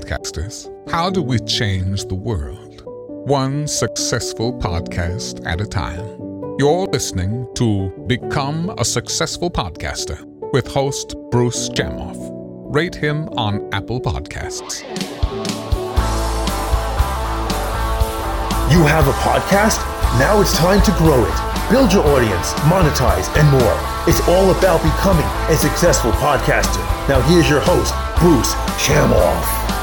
podcasters. How do we change the world? One successful podcast at a time. You're listening to Become a Successful Podcaster with host Bruce Jamoff. Rate him on Apple Podcasts. You have a podcast? Now it's time to grow it. Build your audience, monetize, and more. It's all about becoming a successful podcaster. Now here's your host, Bruce Jamoff.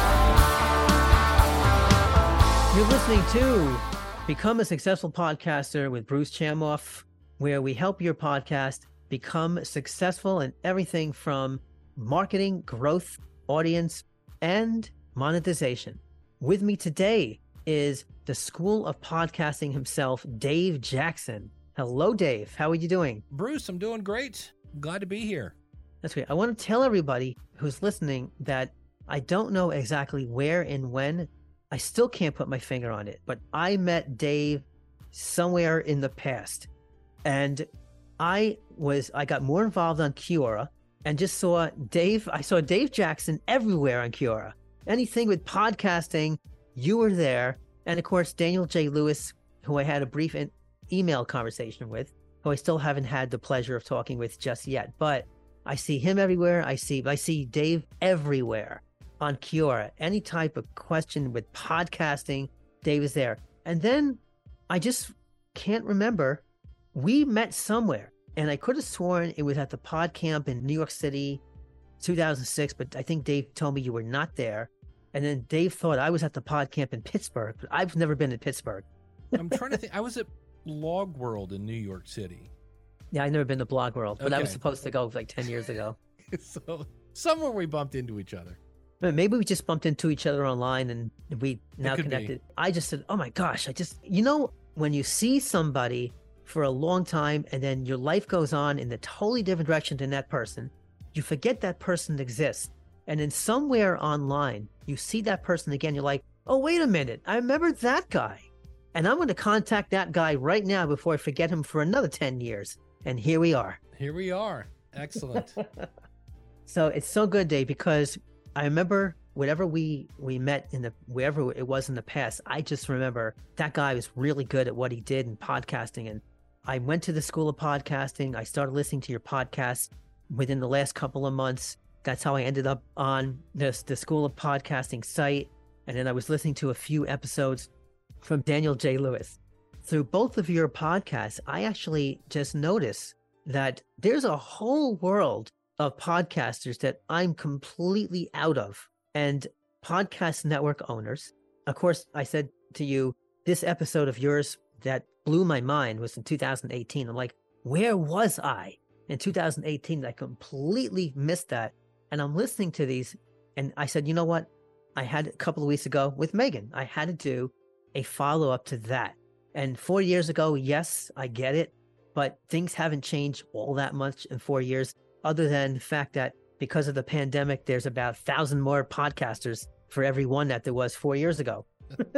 You're listening to Become a Successful Podcaster with Bruce Jamoff, where we help your podcast become successful in everything from marketing, growth, audience, and monetization. With me today is the School of Podcasting himself, Dave Jackson. Hello, Dave. How are you doing? Bruce, I'm doing great. Glad to be here. That's great. I want to tell everybody who's listening that I don't know exactly where and when. I still can't put my finger on it, but I met Dave somewhere in the past. And I got more involved on Quora and just saw Dave. I saw Dave Jackson everywhere on Quora. Anything with podcasting, you were there. And of course, Daniel J. Lewis, who I had a brief email conversation with, who I still haven't had the pleasure of talking with just yet. But I see him everywhere. I see Dave everywhere on Quora. Any type of question with podcasting, Dave is there. And then I just can't remember. We met somewhere, and I could have sworn it was at the Pod Camp in New York City, 2006, but I think Dave told me you were not there. And then Dave thought I was at the Pod Camp in Pittsburgh, but I've never been in Pittsburgh. I'm trying to think. I was at Blog World in New York City. Yeah, I've never been to Blog World, but Okay. I was supposed to go like 10 years ago. So somewhere we bumped into each other. But maybe we just bumped into each other online and we now could be. connected. I just said, oh my gosh, when you see somebody for a long time and then your life goes on in a totally different direction than that person, you forget that person exists. And then somewhere online, you see that person again, you're like, oh, wait a minute, I remember that guy. And I'm going to contact that guy right now before I forget him for another 10 years. And here we are. Here we are. Excellent. So it's so good, Dave, because I remember whatever we met wherever it was in the past, I just remember that guy was really good at what he did in podcasting. And I went to the School of Podcasting. I started listening to your podcast within the last couple of months. That's how I ended up on the School of Podcasting site. And then I was listening to a few episodes from Daniel J. Lewis. Through both of your podcasts, I actually just noticed that there's a whole world of podcasters that I'm completely out of. And podcast network owners. Of course, I said to you, this episode of yours that blew my mind was in 2018. I'm like, where was I in 2018? I completely missed that. And I'm listening to these, and I said, you know what? I had a couple of weeks ago with Megan, I had to do a follow-up to that. And 4 years ago, yes, I get it, but things haven't changed all that much in 4 years, other than the fact that because of the pandemic, there's about 1,000 more podcasters for every one that there was 4 years ago.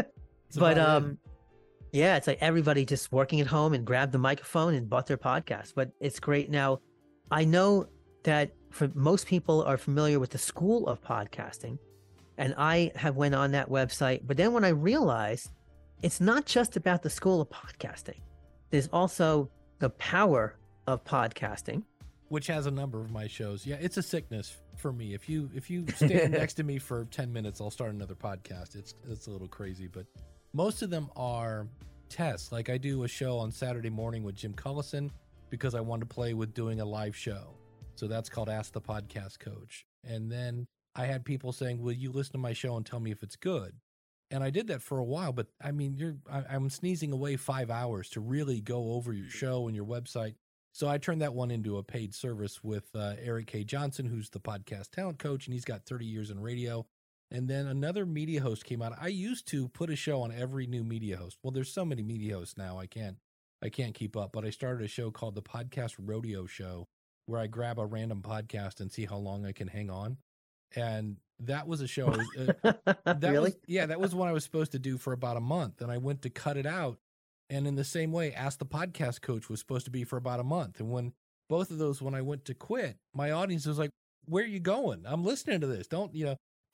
But yeah, it's like everybody just working at home and grabbed the microphone and bought their podcast. But it's great. Now, I know that for most people are familiar with the School of Podcasting, and I have went on that website. But then when I realized it's not just about the School of Podcasting, there's also the Power of Podcasting, which has a number of my shows. Yeah, it's a sickness for me. If you stand next to me for 10 minutes, I'll start another podcast. It's a little crazy, but most of them are tests. Like I do a show on Saturday morning with Jim Cullison because I wanted to play with doing a live show. So that's called Ask the Podcast Coach. And then I had people saying, will you listen to my show and tell me if it's good? And I did that for a while, but I mean, I'm sneezing away 5 hours to really go over your show and your website. So I turned that one into a paid service with Eric K. Johnson, who's the podcast talent coach, and he's got 30 years in radio. And then another media host came out. I used to put a show on every new media host. Well, there's so many media hosts now, I can't keep up. But I started a show called the Podcast Rodeo Show, where I grab a random podcast and see how long I can hang on. And that was a show. Really? That was one I was supposed to do for about a month. And I went to cut it out. And in the same way, Ask the Podcast Coach was supposed to be for about a month. And when both of those, when I went to quit, my audience was like, where are you going? I'm listening to this.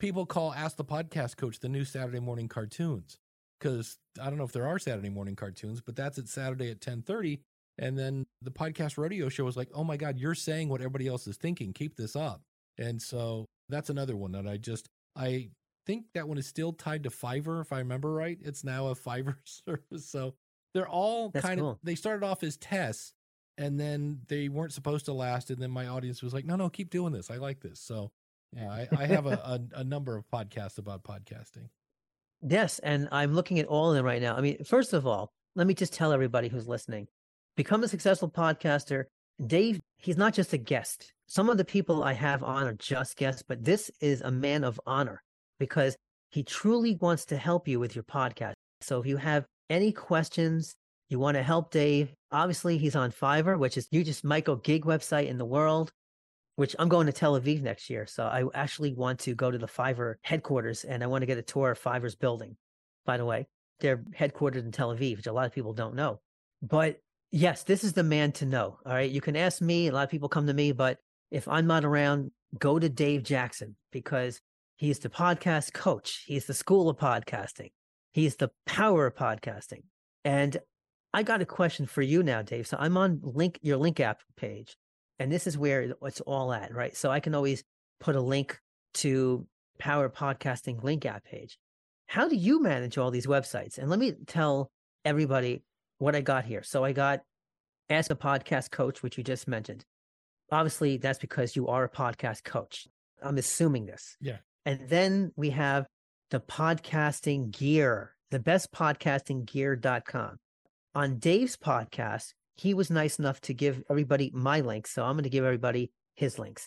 people call Ask the Podcast Coach the new Saturday morning cartoons, because I don't know if there are Saturday morning cartoons, but that's at Saturday at 10:30. And then the podcast rodeo show was like, oh my God, you're saying what everybody else is thinking. Keep this up. And so that's another one that I think that one is still tied to Fiverr, if I remember right. It's now a Fiverr service. So they're all they started off as tests, and then they weren't supposed to last. And then my audience was like, no, keep doing this. I like this. So yeah, I have a number of podcasts about podcasting. Yes. And I'm looking at all of them right now. I mean, first of all, let me just tell everybody who's listening, become a successful podcaster. Dave, he's not just a guest. Some of the people I have on are just guests, but this is a man of honor because he truly wants to help you with your podcast. So if you have any questions, you want to help Dave, obviously he's on Fiverr, which is the hugest micro gig website in the world, which I'm going to Tel Aviv next year. So I actually want to go to the Fiverr headquarters and I want to get a tour of Fiverr's building. By the way, they're headquartered in Tel Aviv, which a lot of people don't know. But yes, this is the man to know. All right. You can ask me. A lot of people come to me, but if I'm not around, go to Dave Jackson because he's the podcast coach. He's the school of podcasting. He's the power of podcasting. And I got a question for you now, Dave. So I'm on your link app page, and this is where it's all at, right? So I can always put a link to Power Podcasting link app page. How do you manage all these websites? And let me tell everybody what I got here. So I got Ask a Podcast Coach, which you just mentioned. Obviously, that's because you are a podcast coach. I'm assuming this. Yeah. And then we have the podcasting gear, the bestpodcastinggear.com. On Dave's podcast, he was nice enough to give everybody my links. So I'm going to give everybody his links.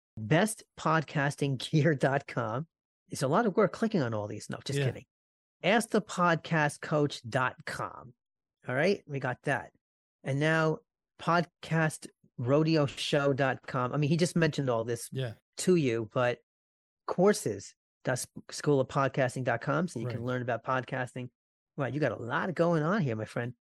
Bestpodcastinggear.com. It's a lot of work clicking on all these. No, just kidding. AskThePodcastCoach.com. All right. We got that. And now podcastrodeoshow.com. I mean, he just mentioned all this to you, but courses.schoolofpodcasting.com. So you can learn about podcasting. Right. You got a lot going on here, my friend.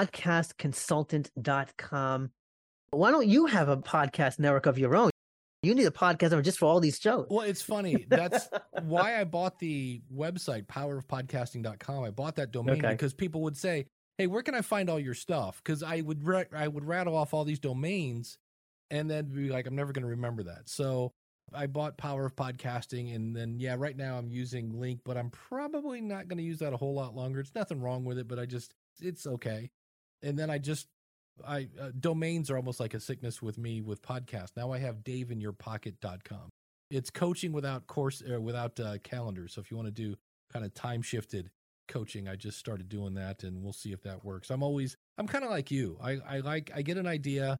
Podcastconsultant.com. Why don't you have a podcast network of your own? You need a podcast network just for all these shows. Well, it's funny. That's why I bought the website, powerofpodcasting.com. I bought that domain because people would say, hey, where can I find all your stuff? Because I would rattle off all these domains and then be like, I'm never going to remember that. So I bought Power of Podcasting, and then, right now I'm using Link, but I'm probably not going to use that a whole lot longer. It's nothing wrong with it, but it's okay. And then domains are almost like a sickness with me with podcasts. Now I have daveinyourpocket.com. It's coaching without calendar. So if you want to do kind of time shifted coaching, I just started doing that, and we'll see if that works. I'm kind of like you. I get an idea,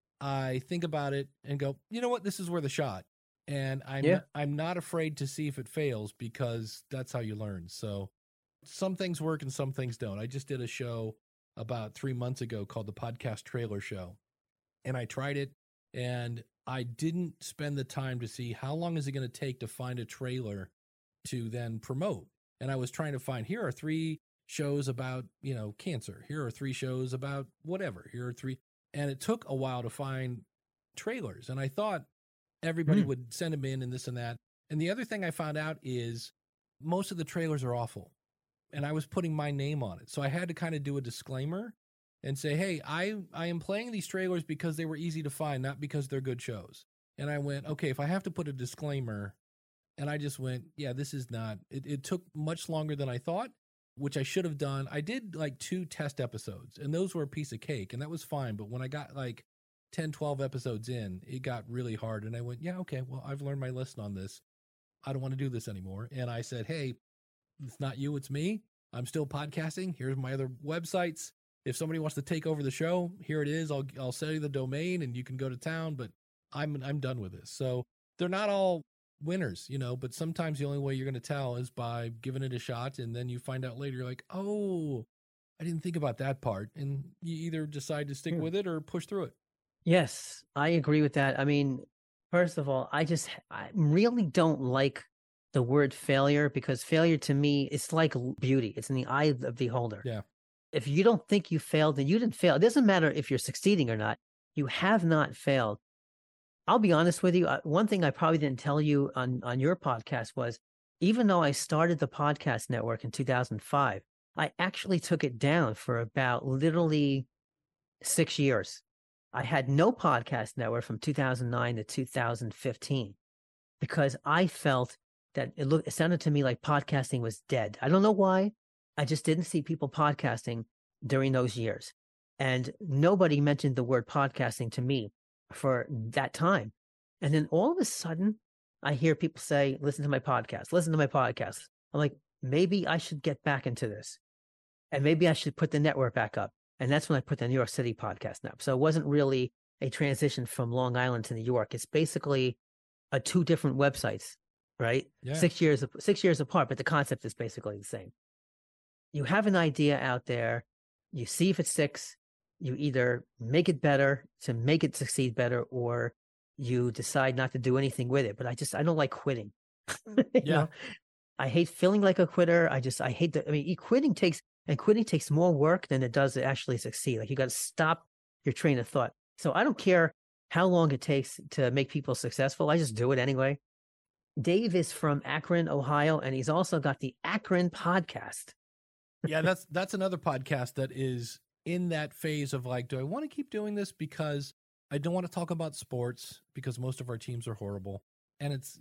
I think about it and go, you know what, this is worth a shot. And I'm not afraid to see if it fails because that's how you learn. So some things work and some things don't. I just did a show about 3 months ago called the Podcast Trailer Show. And I tried it and I didn't spend the time to see how long is it going to take to find a trailer to then promote. And I was trying to find, here are 3 shows about, cancer. Here are 3 shows about whatever. Here are 3. And it took a while to find trailers. And I thought everybody would send them in and this and that. And the other thing I found out is most of the trailers are awful. And I was putting my name on it. So I had to kind of do a disclaimer and say, hey, I am playing these trailers because they were easy to find, not because they're good shows. And I went, okay, if I have to put a disclaimer, and I just went, this is not, it took much longer than I thought, which I should have done. I did like 2 test episodes, and those were a piece of cake, and that was fine. But when I got like 10, 12 episodes in, it got really hard. And I went, okay, well, I've learned my lesson on this. I don't want to do this anymore. And I said, hey, it's not you, it's me. I'm still podcasting. Here's my other websites. If somebody wants to take over the show, here it is. I'll sell you the domain and you can go to town, but I'm done with this. So they're not all winners, but sometimes the only way you're going to tell is by giving it a shot. And then you find out later, you're like, oh, I didn't think about that part. And you either decide to stick with it or push through it. Yes, I agree with that. I mean, first of all, I really don't like the word failure because failure to me, it's like beauty. It's in the eye of the beholder. Yeah. If you don't think you failed, then you didn't fail. It doesn't matter if you're succeeding or not. You have not failed. I'll be honest with you. One thing I probably didn't tell you on your podcast was even though I started the podcast network in 2005, I actually took it down for about literally 6 years. I had no podcast network from 2009 to 2015 because I felt that it sounded to me like podcasting was dead. I don't know why. I just didn't see people podcasting during those years. And nobody mentioned the word podcasting to me for that time. And then all of a sudden, I hear people say, listen to my podcast, listen to my podcast. I'm like, maybe I should get back into this. And maybe I should put the network back up. And that's when I put the New York City podcast up. So it wasn't really a transition from Long Island to New York. It's basically two different websites, right? Yeah. 6 years apart, but the concept is basically the same. You have an idea out there, you see if it sticks, you either make it better to make it succeed better, or you decide not to do anything with it. But I don't like quitting. You know? I hate feeling like a quitter. I hate that. I mean, quitting takes more work than it does to actually succeed. Like, you got to stop your train of thought. So I don't care how long it takes to make people successful. I just do it anyway. Dave is from Akron, Ohio, and he's also got the Akron podcast. Yeah, that's another podcast that is in that phase of like, do I want to keep doing this because I don't want to talk about sports because most of our teams are horrible, and it's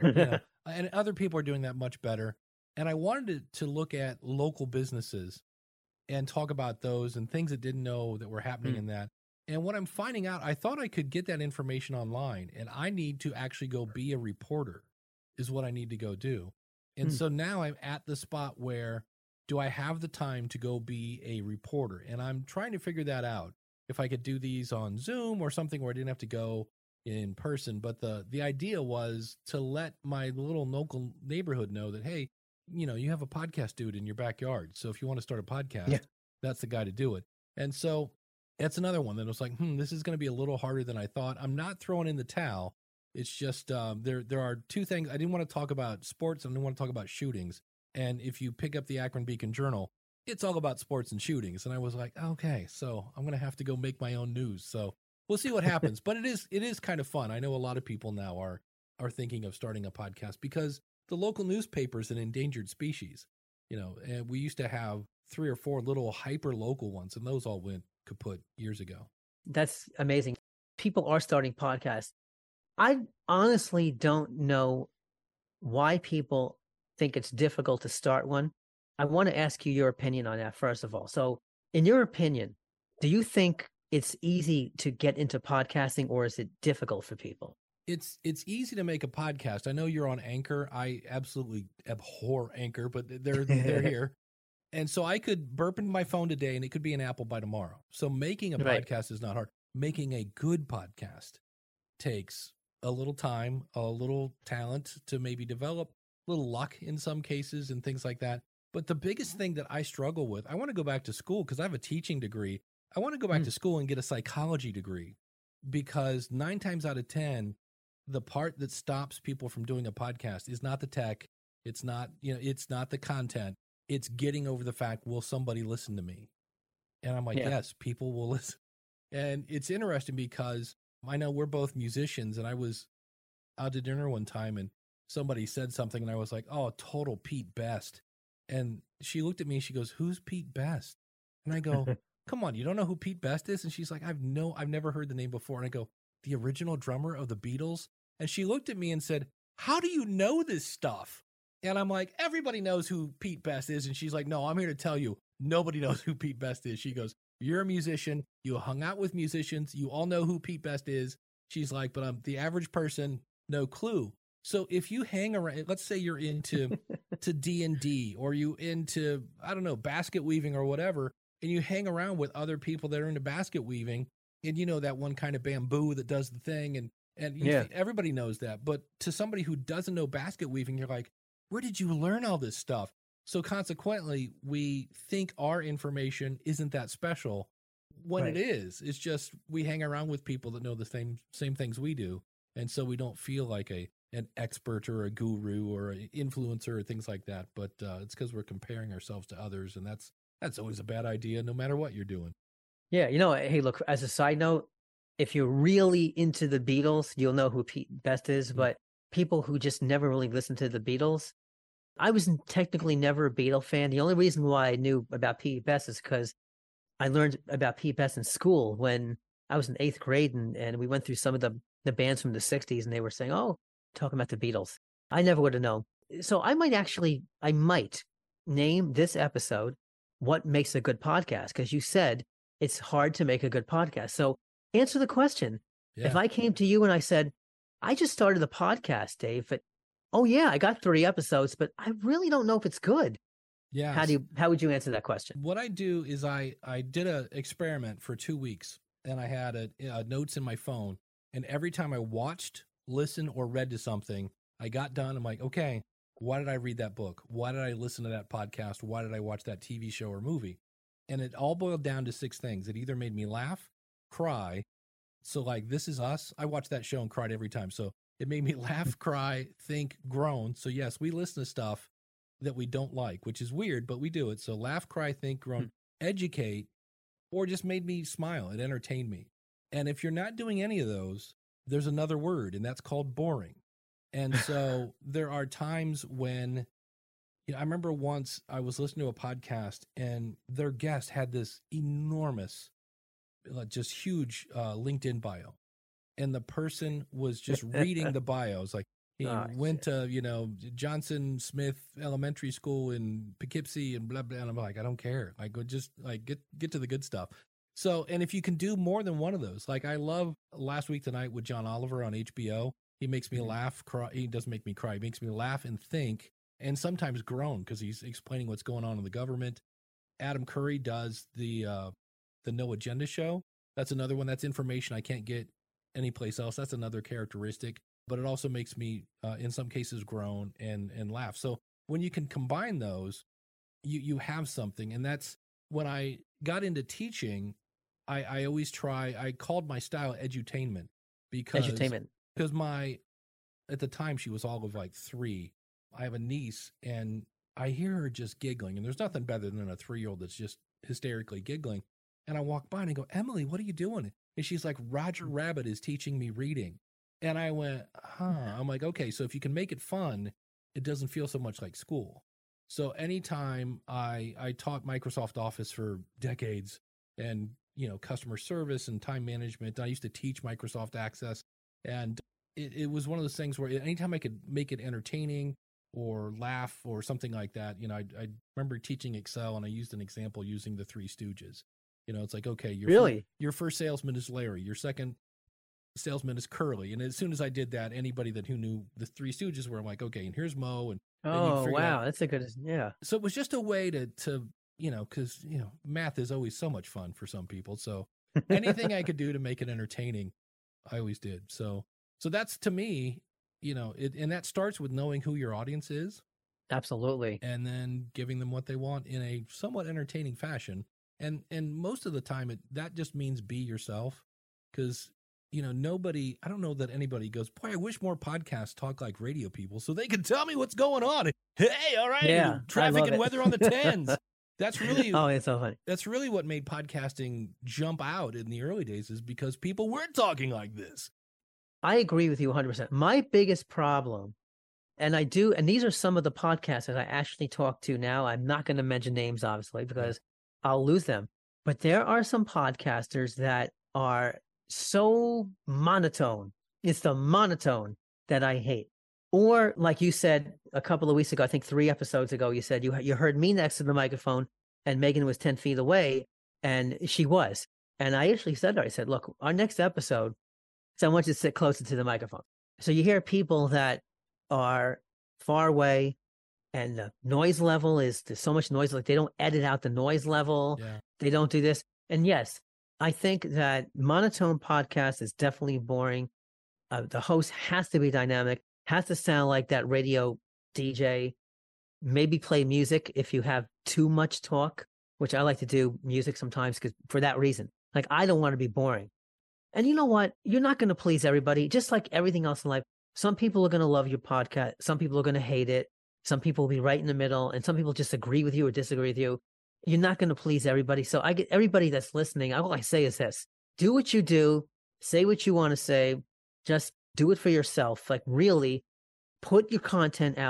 and other people are doing that much better. And I wanted to look at local businesses and talk about those and things that didn't know that were happening in that. And what I'm finding out, I thought I could get that information online, and I need to actually go be a reporter is what I need to go do. And so now I'm at the spot where, do I have the time to go be a reporter? And I'm trying to figure that out. If I could do these on Zoom or something where I didn't have to go in person. But the idea was to let my little local neighborhood know that, hey, you have a podcast dude in your backyard. So if you want to start a podcast, that's the guy to do it. And so that's another one that was like, this is going to be a little harder than I thought. I'm not throwing in the towel. It's just there are two things. I didn't want to talk about sports. I didn't want to talk about shootings. And if you pick up the Akron Beacon Journal, it's all about sports and shootings. And I was like, okay, so I'm going to have to go make my own news. So we'll see what happens. But it is kind of fun. I know a lot of people now are thinking of starting a podcast because the local newspaper is an endangered species, and we used to have 3 or 4 little hyper local ones, and those all went kaput years ago. That's amazing. People are starting podcasts. I honestly don't know why people think it's difficult to start one. I want to ask you your opinion on that, first of all. So in your opinion, do you think it's easy to get into podcasting, or is it difficult for people? It's easy to make a podcast. I know you're on Anchor. I absolutely abhor Anchor, but they're here. And so I could burp into my phone today and it could be an Apple by tomorrow. So making a podcast is not hard. Making a good podcast takes a little time, a little talent to maybe develop, a little luck in some cases and things like that. But the biggest thing that I struggle with, I want to go back to school because I have a teaching degree. I want to go back to school and get a psychology degree, because 9 times out of 10, the part that stops people from doing a podcast is not the tech. It's not, it's not the content. It's getting over the fact, will somebody listen to me? And I'm like, yes, people will listen. And it's interesting because I know we're both musicians, and I was out to dinner one time and somebody said something and I was like, oh, total Pete Best. And she looked at me and she goes, who's Pete Best? And I go, come on, you don't know who Pete Best is? And she's like, I've never heard the name before. And I go, the original drummer of the Beatles? And she looked at me and said, how do you know this stuff? And I'm like, everybody knows who Pete Best is. And she's like, no, I'm here to tell you, nobody knows who Pete Best is. She goes, you're a musician. You hung out with musicians. You all know who Pete Best is. She's like, but I'm the average person, no clue. So if you hang around, let's say you're into to D&D, or you into, I don't know, basket weaving or whatever, and you hang around with other people that are into basket weaving, and that one kind of bamboo that does the thing, and everybody knows that. But to somebody who doesn't know basket weaving, you're like, where did you learn all this stuff? So consequently, we think our information isn't that special when it is. It's just we hang around with people that know the same things we do. And so we don't feel like an expert or a guru or an influencer or things like that. But it's because we're comparing ourselves to others. And that's always a bad idea, no matter what you're doing. Yeah. Hey, look, as a side note, if you're really into the Beatles, you'll know who Pete Best is. But people who just never really listen to the Beatles, I was technically never a Beatle fan. The only reason why I knew about Pete Best is because I learned about Pete Best in school when I was in 8th grade, and we went through some of the bands from the 60s, and they were saying, oh, talking about the Beatles. I never would have known. So I might name this episode What Makes a Good Podcast, because you said it's hard to make a good podcast. So answer the question. Yeah. If I came to you and I said, I just started a podcast, Dave, but oh yeah, I got 3 episodes, but I really don't know if it's good. Yeah. How would you answer that question? What I do is I did an experiment for 2 weeks, and I had a notes in my phone, and every time I watched, listened, or read to something, I got done. I'm like, okay, why did I read that book? Why did I listen to that podcast? Why did I watch that TV show or movie? And it all boiled down to 6 things. It either made me laugh, cry. So like This Is Us, I watched that show and cried every time. So it made me laugh, cry, think, groan. So yes, we listen to stuff that we don't like, which is weird, but we do it. So laugh, cry, think, groan, educate, or just made me smile. It entertained me. And if you're not doing any of those, there's another word, and that's called boring. And so there are times when, I remember once I was listening to a podcast, and their guest had this enormous, just huge LinkedIn bio. And the person was just reading the bios, like, he went to, Johnson Smith Elementary School in Poughkeepsie and blah, blah. And I'm like, I don't care. Like, just like get to the good stuff. So, and if you can do more than one of those, like I love Last Week Tonight with John Oliver on HBO. He makes me laugh, cry. He doesn't make me cry. He makes me laugh and think, and sometimes groan because he's explaining what's going on in the government. Adam Curry does the No Agenda show. That's another one. That's information I can't get anyplace else. That's another characteristic. But it also makes me, in some cases, groan and laugh. So when you can combine those, you have something. And that's when I got into teaching, I always I called my style edutainment because at the time she was all of like 3. I have a niece and I hear her just giggling, and there's nothing better than a 3-year-old that's just hysterically giggling. And I walk by and I go, Emily, what are you doing? And she's like, Roger Rabbit is teaching me reading. And I went, I'm like, okay, so if you can make it fun, it doesn't feel so much like school. So anytime I taught Microsoft Office for decades and, customer service and time management, I used to teach Microsoft Access. And it was one of those things where anytime I could make it entertaining or laugh or something like that, I remember teaching Excel and I used an example using the 3 Stooges. It's like, okay, your first salesman is Larry, your second salesman is Curly. And as soon as I did that, anybody who knew the 3 Stooges were, I'm like, okay, and here's Mo. And oh, wow. That's a good, yeah. So it was just a way to because, math is always so much fun for some people. So anything I could do to make it entertaining, I always did. So that's, to me, and that starts with knowing who your audience is. Absolutely. And then giving them what they want in a somewhat entertaining fashion. And most of the time that just means be yourself, because I don't know that anybody goes, boy, I wish more podcasts talk like radio people so they can tell me what's going on. Hey, all right, yeah, traffic and weather on the 10s. That's really, oh, it's so funny. That's really what made podcasting jump out in the early days, is because people weren't talking like this. I agree with you 100%. My biggest problem, and these are some of the podcasts that I actually talk to now. I'm not going to mention names, obviously, because I'll lose them. But there are some podcasters that are so monotone. It's the monotone that I hate. Or like you said a couple of weeks ago, I think 3 episodes ago, you said you heard me next to the microphone and Megan was 10 feet away, and she was. And I actually said to her, I said, look, our next episode, so I want you to sit closer to the microphone. So you hear people that are far away, and the noise level there's so much noise, like they don't edit out the noise level. Yeah. They don't do this. And yes, I think that monotone podcast is definitely boring. The host has to be dynamic, has to sound like that radio DJ, maybe play music if you have too much talk, which I like to do music sometimes for that reason. Like, I don't want to be boring. And you know what? You're not going to please everybody, just like everything else in life. Some people are going to love your podcast. Some people are going to hate it. Some people will be right in the middle, and some people just agree with you or disagree with you. You're not going to please everybody. So I get everybody that's listening. All I say is this: do what you do, say what you want to say, just do it for yourself. Like, really put your content out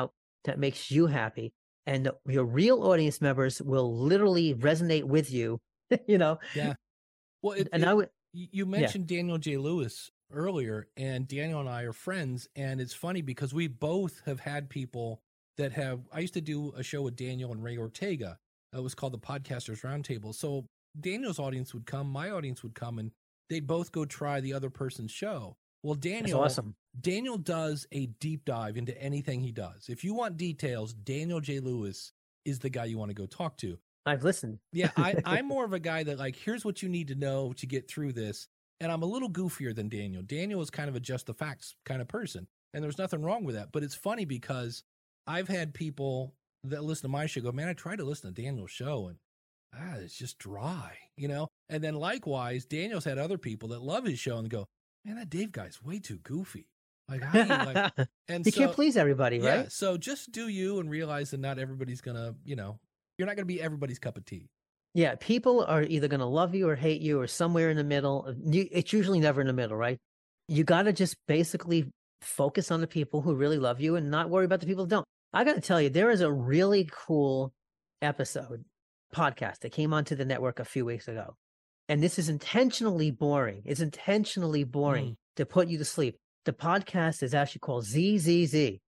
that makes you happy. And your real audience members will literally resonate with you, you know? Yeah. Well, I would, you mentioned Daniel J. Lewis earlier, and Daniel and I are friends. And it's funny because we both have had people that I used to do a show with Daniel and Ray Ortega. It was called the Podcasters Roundtable. So Daniel's audience would come, my audience would come, and they'd both go try the other person's show. Well, Daniel, that's awesome. Daniel does a deep dive into anything he does. If you want details, Daniel J. Lewis is the guy you want to go talk to. I've listened. Yeah, I'm more of a guy that like, here's what you need to know to get through this. And I'm a little goofier than Daniel. Daniel is kind of a just the facts kind of person. And there's nothing wrong with that. But it's funny because I've had people that listen to my show go, man, I tried to listen to Daniel's show and it's just dry, you know? And then likewise, Daniel's had other people that love his show and go, man, that Dave guy's way too goofy. Like, how do you like, and you can't please everybody, right? Yeah, so just do you and realize that not everybody's going to, you know, you're not going to be everybody's cup of tea. Yeah, people are either going to love you or hate you or somewhere in the middle. It's usually never in the middle, right? You got to just basically focus on the people who really love you and not worry about the people who don't. I got to tell you, there is a really cool podcast that came onto the network a few weeks ago. And this is intentionally boring. It's intentionally boring to put you to sleep. The podcast is actually called ZZZ.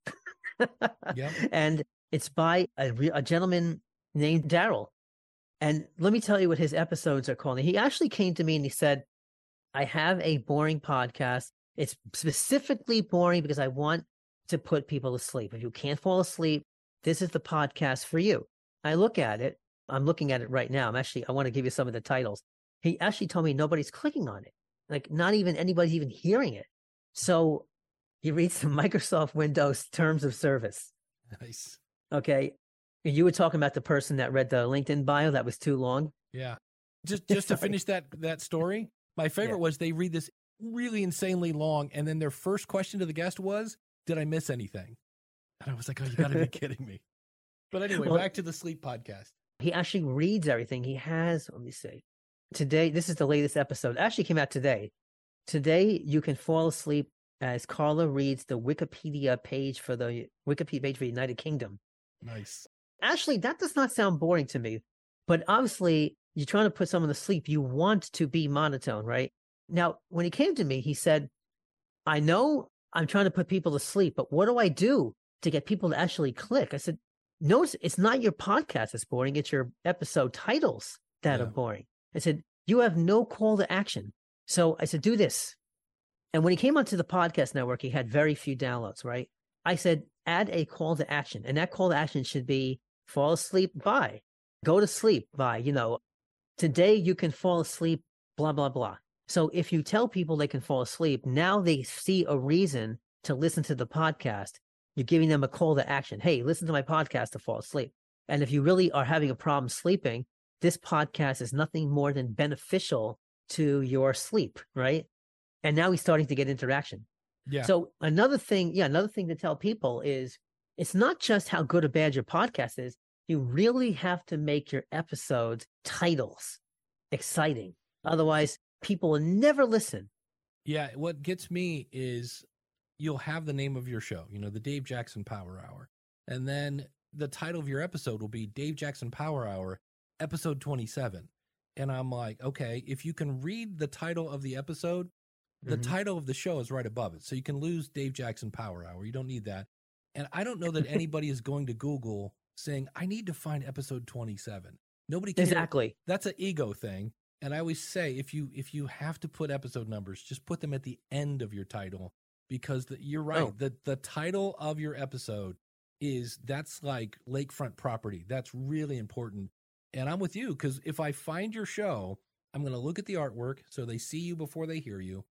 Yep. And it's by a gentleman named Daryl. And let me tell you what his episodes are called. He actually came to me and he said, I have a boring podcast. It's specifically boring because I want to put people to sleep. If you can't fall asleep, this is the podcast for you. I look at it. I'm looking at it right now. I want to give you some of the titles. He actually told me nobody's clicking on it. Like not even anybody's even hearing it. So he reads the Microsoft Windows terms of service. Nice. Okay. You were talking about the person that read the LinkedIn bio that was too long. Yeah. Just to finish that story, my favorite was they read this really insanely long, and then their first question to the guest was, did I miss anything? And I was like, oh, you got to be kidding me. But anyway, back to the sleep podcast. He actually reads everything. He has, let me see. Today, this is the latest episode. It actually came out today. Today, you can fall asleep as Carla reads the Wikipedia page for the United Kingdom. Nice. Actually, that does not sound boring to me. But obviously, you're trying to put someone to sleep. You want to be monotone, right? Now, when he came to me, he said, I know I'm trying to put people to sleep, but what do I do to get people to actually click? I said, notice it's not your podcast that's boring. It's your episode titles that are boring. I said, you have no call to action. So I said, do this. And when he came onto the podcast network, he had very few downloads, right? I said, add a call to action. And that call to action should be fall asleep by, go to sleep by, today you can fall asleep, blah, blah, blah. So if you tell people they can fall asleep, now they see a reason to listen to the podcast. You're giving them a call to action. Hey, listen to my podcast to fall asleep. And if you really are having a problem sleeping, this podcast is nothing more than beneficial to your sleep, right? And now he's starting to get interaction. Yeah. So another thing to tell people is it's not just how good or bad your podcast is. You really have to make your episodes titles exciting. Otherwise, people will never listen. Yeah. What gets me is you'll have the name of your show, the Dave Jackson Power Hour. And then the title of your episode will be Dave Jackson Power Hour, episode 27. And I'm like, okay, if you can read the title of the episode, the title of the show is right above it. So you can lose Dave Jackson Power Hour. You don't need that. And I don't know that anybody is going to Google saying, I need to find episode 27. Nobody can. Exactly. That's an ego thing. And I always say, if you have to put episode numbers, just put them at the end of your title, because you're right. The title of your episode that's like lakefront property. That's really important. And I'm with you, because if I find your show, I'm going to look at the artwork so they see you before they hear you.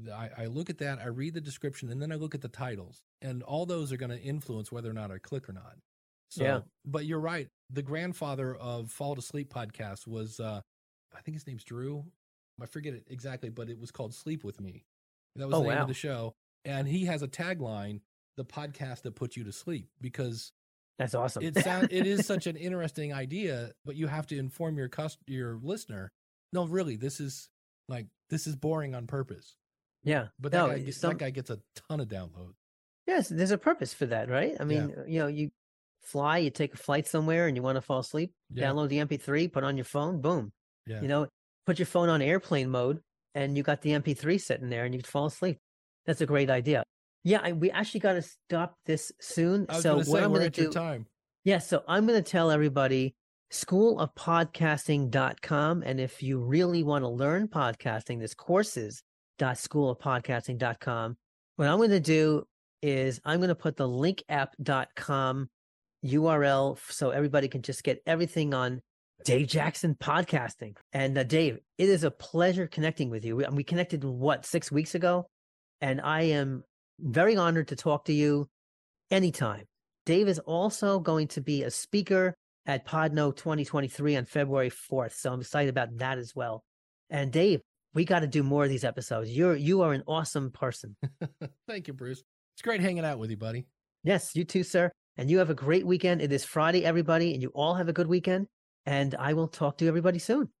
I look at that, I read the description, and then I look at the titles. And all those are going to influence whether or not I click or not. So, yeah. But you're right. The grandfather of Fall to Sleep podcast was, I think his name's Drew. I forget it exactly, but it was called Sleep With Me. That was the name of the show. And he has a tagline, the podcast that puts you to sleep, because that's awesome. It is such an interesting idea, but you have to inform your listener. No, really, this is boring on purpose. Yeah. But that guy gets a ton of downloads. Yes, there's a purpose for that, right? I mean, you fly, you take a flight somewhere and you want to fall asleep, download the MP3, put on your phone, boom. Yeah. Put your phone on airplane mode and you got the MP3 sitting there and you can fall asleep. That's a great idea. Yeah, we actually got to stop this soon. I was So going to what say, I'm we're going at to your do, time. so I'm going to tell everybody schoolofpodcasting.com. And if you really want to learn podcasting, there's courses.schoolofpodcasting.com. What I'm going to do is I'm going to put the linkapp.com URL so everybody can just get everything on Dave Jackson podcasting. And Dave, it is a pleasure connecting with you. We connected, 6 weeks ago? And I am very honored to talk to you anytime. Dave is also going to be a speaker at Podno 2023 on February 4th. So I'm excited about that as well. And Dave, we got to do more of these episodes. You are an awesome person. Thank you, Bruce. It's great hanging out with you, buddy. Yes, you too, sir. And you have a great weekend. It is Friday, everybody, and you all have a good weekend. And I will talk to everybody soon.